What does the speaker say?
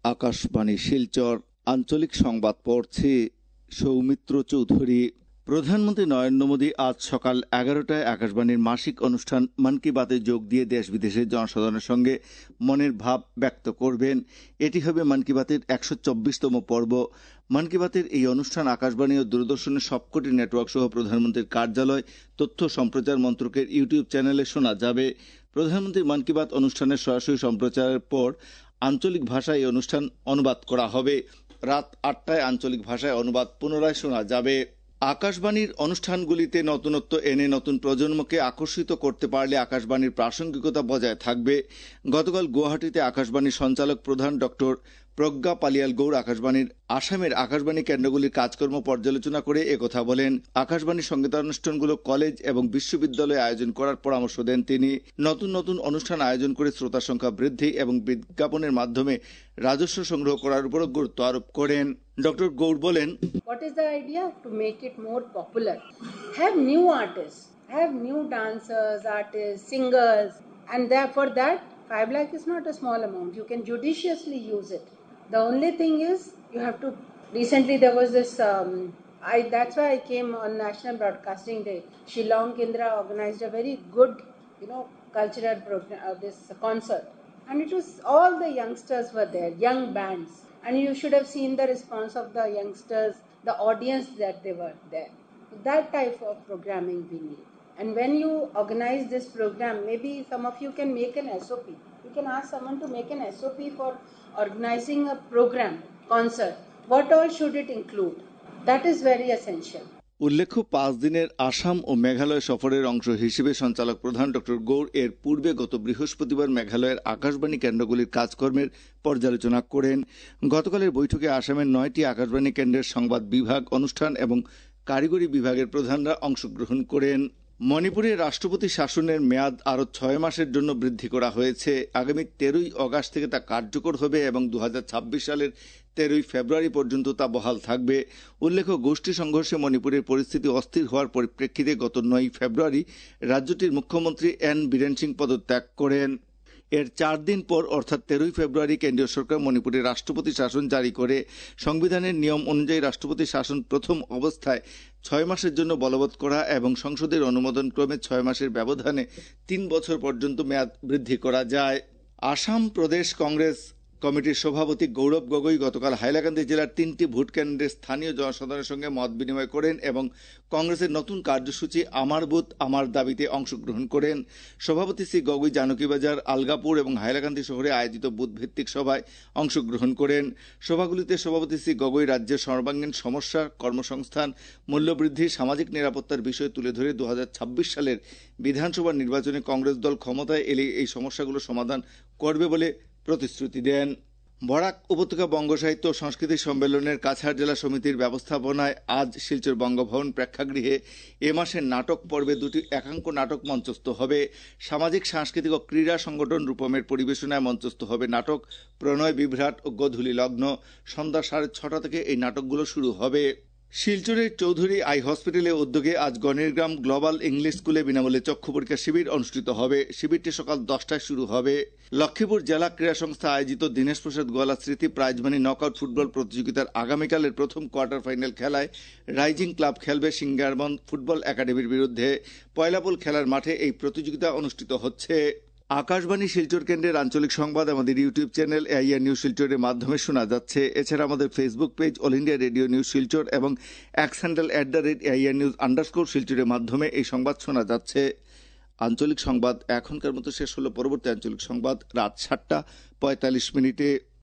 আকাশবাণী শিলচর আঞ্চলিক সংবাদ পড়ছে সৌমিত্র চৌধুরী। প্রধানমন্ত্রী নরেন্দ্র মোদী আজ সকাল 11টায় আকাশবাণীর মাসিক অনুষ্ঠান মন কি বাতে যোগ দিয়ে দেশ বিদেশের জনসাধারণের সঙ্গে মনের ভাব ব্যক্ত করবেন। এটি হবে মন কি বাতের 124তম পর্ব। মন কি বাতের এই অনুষ্ঠান আকাশবাণী ও দূরদর্শনের সবকটি নেটওয়ার্ক সহ প্রধানমন্ত্রীর কার্যালয়, তথ্য সম্প্রচার মন্ত্রকের ইউটিউব চ্যানেলে শোনা যাবে। প্রধানমন্ত্রীর মন কি বাত অনুষ্ঠানের সরাসরি সম্প্রচারের পর আঞ্চলিক ভাষায় এই অনুষ্ঠান অনুবাদ করা হবে। রাত 8টায় আঞ্চলিক ভাষায় অনুবাদ পুনরায় শোনা যাবে। আকাশবাণীর অনুষ্ঠানগুলিতে নতুনত্ব এনে নতুন প্রজন্মকে আকর্ষিত করতে পারলে আকাশবাণীর প্রাসঙ্গিকতা বজায় থাকবে। গতকাল গুয়াহাটিতে আকাশবাণীর সঞ্চালক প্রধান ডক্টর প্রজ্ঞা পালিয়াল গৌড় আকাশবাণীর আসামের আকাশবাণী কেন্দ্রগুলির কাজকর্ম পর্যালোচনা করে একথা বলেন। আকাশবাণীর সঙ্গীতানুষ্ঠানগুলো কলেজ এবং বিশ্ববিদ্যালয়ে আয়োজন করার পরামর্শ দেন তিনি। নতুন নতুন অনুষ্ঠান আয়োজন করে শ্রোতা সংখ্যা বৃদ্ধি এবং বিজ্ঞাপনের মাধ্যমে রাজস্ব সংগ্রহ করার উপর গুরুত্ব আরোপ করেন। ডক্টর গৌড় বলেন, What is the idea? To make it more popular. Have new artists, have new dancers, artists, singers, and therefore that 5 lakh is not a small amount. You can judiciously use it. The only thing is you have to. Recently there was this. That's why I came on National Broadcasting Day. Shillong Kendra organized a very good, cultural program. This concert, and it was all the youngsters were there, young bands, and you should have seen the response of the youngsters, the audience that they were there. That type of programming we need. And when you organize this program, maybe some of you can make an SOP. You can ask someone to make an SOP for organizing a program, concert. What all should it include? That is very essential. উল্লেখ্য, 5 দিনের আসাম ও মেঘালয় সফরের অংশ হিসেবে সঞ্চালক প্রধান doctor Gaur এর পূর্বে গত বৃহস্পতিবার মেঘালয়ের আকাশবাণী কেন্দ্রগুলির কাজকর্মের পর্যালোচনা করেন। গতকালের বৈঠকে আসামের 9টি আকাশবাণী কেন্দ্রের সংবাদ বিভাগ, অনুষ্ঠান এবং কারিগরি বিভাগের প্রধানরা অংশগ্রহণ করেন। মণিপুরে রাষ্ট্রপতি শাসনের মেয়াদ আরও 6 মাসের জন্য বৃদ্ধি করা হয়েছে। আগামী 13ই আগস্ট থেকে তা কার্যকর হবে এবং 2026 সালের 13ই ফেব্রুয়ারি পর্যন্ত তা বহাল থাকবে। উল্লেখ্য, গোষ্ঠী সংঘর্ষে মণিপুরের পরিস্থিতি অস্থির হওয়ার পরিপ্রেক্ষিতে গত 9 ফেব্রুয়ারি রাজ্যটির মুখ্যমন্ত্রী এন বীরেন সিং পদত্যাগ করেন। এর 4 দিন পর অর্থাৎ 13ই ফেব্রুয়ারি কেন্দ্রীয় সরকার মণিপুরে রাষ্ট্রপতি শাসন জারি করে। সংবিধানের নিয়ম অনুযায়ী রাষ্ট্রপতি শাসন প্রথম অবস্থায় 6 মাসের জন্য বলবৎ করা এবং সংসদের অনুমোদন ক্রমে 6 মাসের ব্যবধানে 3 বছর পর্যন্ত মেয়াদ বৃদ্ধি করা যায়। আসাম প্রদেশ কংগ্রেস কমিটির সভাপতি গৌরব গগৈ গতকাল হাইলাকান্দি জেলার 3টি ভোট কেন্দ্রে স্থানীয় জনসাধারণের সঙ্গে মত বিনিময় করেন এবং কংগ্রেসের নতুন কার্যসূচি আমার বুথ আমার দাবিতে অংশগ্রহণ করেন। সভাপতি শ্রী গগৈ জানকীবাজার, আলগাপুর এবং হাইলাকান্দি শহরে আয়োজিত বুথ ভিত্তিক সভায় অংশগ্রহণ করেন। সভাগুলিতে সভাপতি শ্রী গগৈ রাজ্যের সর্বাঙ্গীন সমস্যা, কর্মসংস্থান, মূল্যবৃদ্ধি, সামাজিক নিরাপত্তার বিষয় তুলে ধরে 2026 সালের বিধানসভা নির্বাচনে কংগ্রেস দল ক্ষমতায় এলে এই সমস্যাগুলো সমাধান করবে বলে প্রতিশ্রুতি দেন। বরাক উপত্যকা বঙ্গ সাহিত্য ও সংস্কৃতি সম্মেলনের কাছাড় জেলা সমিতির ব্যবস্থাপনায় আজ শিলচর বঙ্গভবন প্রেক্ষাগৃহে এ মাসের নাটক পর্বে 2টি একাঙ্ক নাটক মঞ্চস্থ হবে। সামাজিক, সাংস্কৃতিক ও ক্রীড়া সংগঠন রূপমের পরিবেশনায় মঞ্চস্থ হবে নাটক প্রণয় বিভ্রাট ও গোধূলি লগ্ন। সন্ধ্যা 6:30 থেকে এই নাটকগুলো শুরু হবে। শিলচরের চৌধুরী আই হসপিটালে উদ্যোগে আজ গণেরগ্রাম গ্লোবাল ইংলিশ স্কুলে বিনামূল্যে চক্ষু পরীক্ষা শিবির অনুষ্ঠিত হবে। শিবিরটি সকাল 10টায় শুরু হবে। লক্ষ্মীপুর জেলা ক্রীড়া সংস্থা আয়োজিত দীনেশ প্রসাদ গোয়ালা স্মৃতি প্রাইজ মানি নকআউট ফুটবল প্রতিযোগিতার আগামীকালের প্রথম কোয়ার্টার ফাইনাল খেলায় রাইজিং ক্লাব খেলবে সিঙ্গারবন্দ ফুটবল একাডেমির বিরুদ্ধে। পয়লাপুল খেলার মাঠে এই প্রতিযোগিতা অনুষ্ঠিত হচ্ছে। আকাশবাণী শিলচর কেন্দ্রের আঞ্চলিক সংবাদ আমাদের ইউটিউব চ্যানেল এআইআর নিউজ শিলচরের মাধ্যমে শোনা যাচ্ছে। এছাড়া আমাদের Facebook page All India radio news Silchar এবং এক্স হ্যান্ডেল @AIR_News_ শিলচরের মাধ্যমে এই সংবাদ শোনা যাচ্ছে। আঞ্চলিক সংবাদ এখনকার মতো শেষ হলো। পরবর্তী আঞ্চলিক সংবাদ রাত 7:45